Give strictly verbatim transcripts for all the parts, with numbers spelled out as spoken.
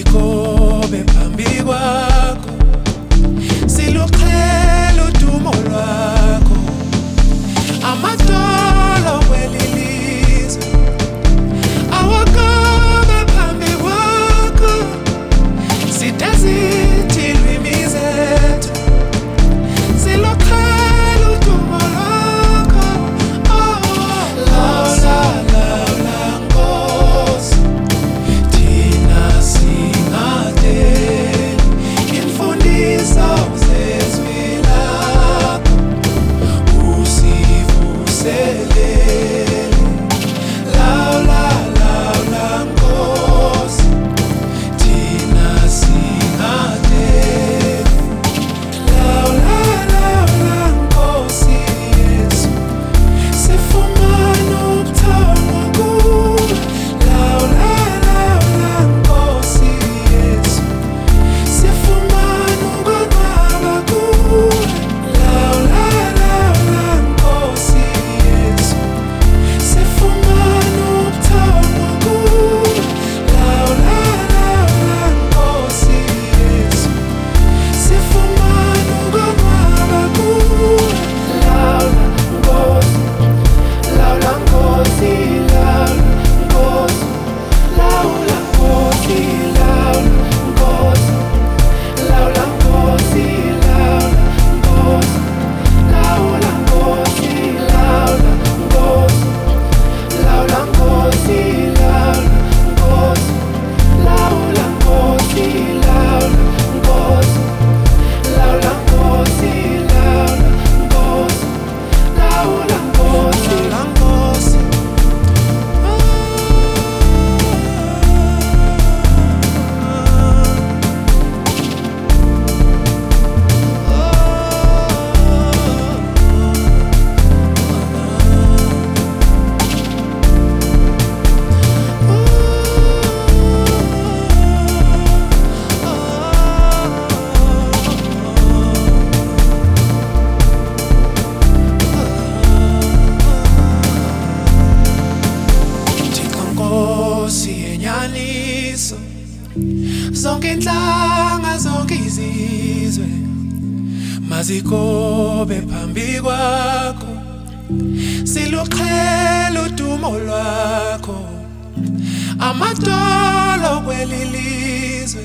mazikobe phambi kwakho, siluqhela udumo lwakho, amadolo kweli lizwe awakobe phambi kwakho, side zithi ilwimi zethu siluqhela udumo lwakho. Oh, lawula lawula Nkosi, thina singadeli imfundiso zezwi lakho, usivuselele. Lawula lawula Nkosi, thina singadeli. Lawula lawula Nkosi Yesu, sifumana ubuthongo kuwe. Lawula lawula Nkosi Yesu, sifumana ukonwaba kuwe. Lawula lawula Nkosi Yesu, sifumana ubuthongo kuwe. Lawula lawula Nkosi Yesu, sifumana ukonwaba kuwe. Lawula Nkosi, lawula Nkosi, lawula Nkosi, lawula Nkosi, lawula Nkosi, lawula Nkosi, lawula Nkosi, lawula Nkosi, lawula Nkosi, lawula Nkosi, lawula Nkosi, lawula Nkosi, lawula Nkosi, lawula Nkosi, lawula Nkosi. Thixo Nkosi yenyaniso, zonke inhlanga zonke izizwe mazikobe phambi kwakho, siluqhela udumo lwakho, amadolo kweli lizwe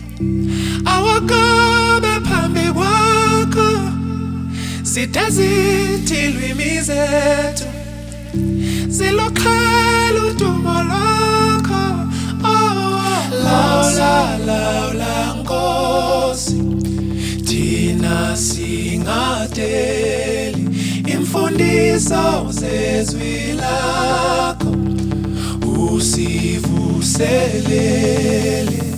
awakobe phambi kwakho, side zithi ilwimi zethu siluqhela udumo lwakho. Oh, lawula lawula Nkosi, thina singadeli imfundiso zezwi lakho, usivuselele.